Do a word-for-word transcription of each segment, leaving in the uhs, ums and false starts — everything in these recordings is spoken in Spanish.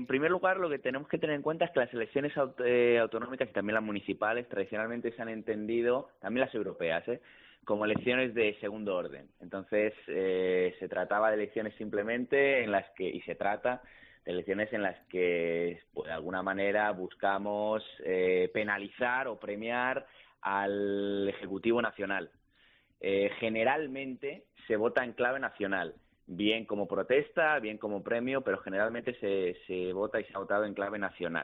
en primer lugar, lo que tenemos que tener en cuenta es que las elecciones aut eh, autonómicas y también las municipales tradicionalmente se han entendido, también las europeas, ¿eh? como elecciones de segundo orden. Entonces, eh, se trataba de elecciones simplemente en las que, y se trata de elecciones en las que, pues, de alguna manera buscamos eh, penalizar o premiar al Ejecutivo Nacional. Eh, generalmente se vota en clave nacional, bien como protesta, bien como premio, pero generalmente se, se vota y se ha votado en clave nacional.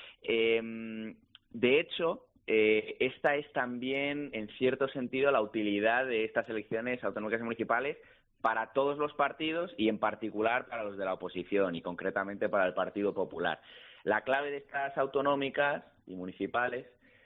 Eh, de hecho, eh, esta es también, en cierto sentido, la utilidad de estas elecciones autonómicas y municipales para todos los partidos y en particular para los de la oposición y concretamente para el Partido Popular. La clave de estas autonómicas y municipales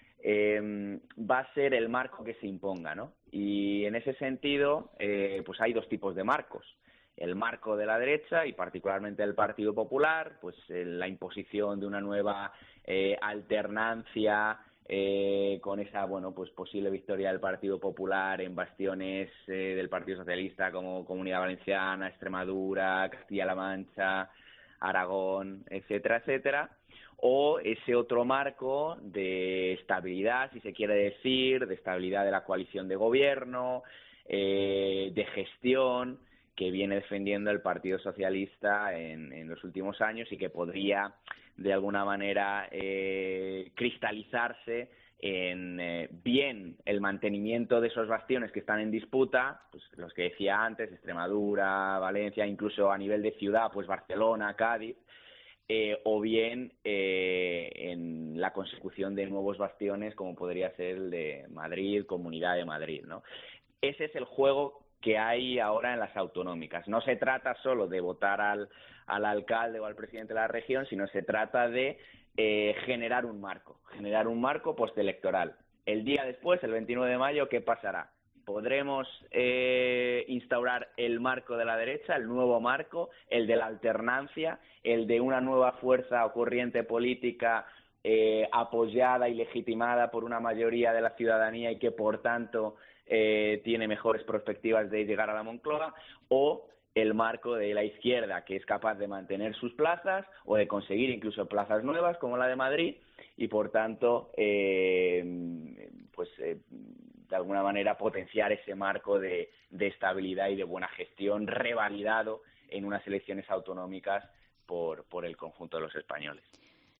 eh, va a ser el marco que se imponga, ¿no? Y en ese sentido, eh, pues hay dos tipos de marcos. El marco de la derecha y particularmente del Partido Popular, pues eh, la imposición de una nueva eh, alternancia eh, con esa, bueno, pues posible victoria del Partido Popular en bastiones eh, del Partido Socialista como Comunidad Valenciana, Extremadura, Castilla-La Mancha, Aragón, etcétera, etcétera, o ese otro marco de estabilidad, si se quiere decir, de estabilidad de la coalición de gobierno, eh, de gestión, que viene defendiendo el Partido Socialista en, en los últimos años y que podría, de alguna manera, eh, cristalizarse en eh, bien el mantenimiento de esos bastiones que están en disputa, pues los que decía antes, Extremadura, Valencia, incluso a nivel de ciudad, pues Barcelona, Cádiz, eh, o bien eh, en la consecución de nuevos bastiones como podría ser el de Madrid, Comunidad de Madrid, ¿no? Ese es el juego que hay ahora en las autonómicas. No se trata solo de votar al, al alcalde o al presidente de la región, sino se trata de eh, generar un marco, generar un marco postelectoral. El día después, el veintinueve de mayo, ¿qué pasará? ¿Podremos eh, instaurar el marco de la derecha, el nuevo marco, el de la alternancia, el de una nueva fuerza o corriente política eh, apoyada y legitimada por una mayoría de la ciudadanía y que, por tanto, eh, tiene mejores perspectivas de llegar a la Moncloa, o el marco de la izquierda, que es capaz de mantener sus plazas o de conseguir incluso plazas nuevas como la de Madrid y, por tanto, eh, pues eh, de alguna manera potenciar ese marco de, de estabilidad y de buena gestión revalidado en unas elecciones autonómicas por, por el conjunto de los españoles.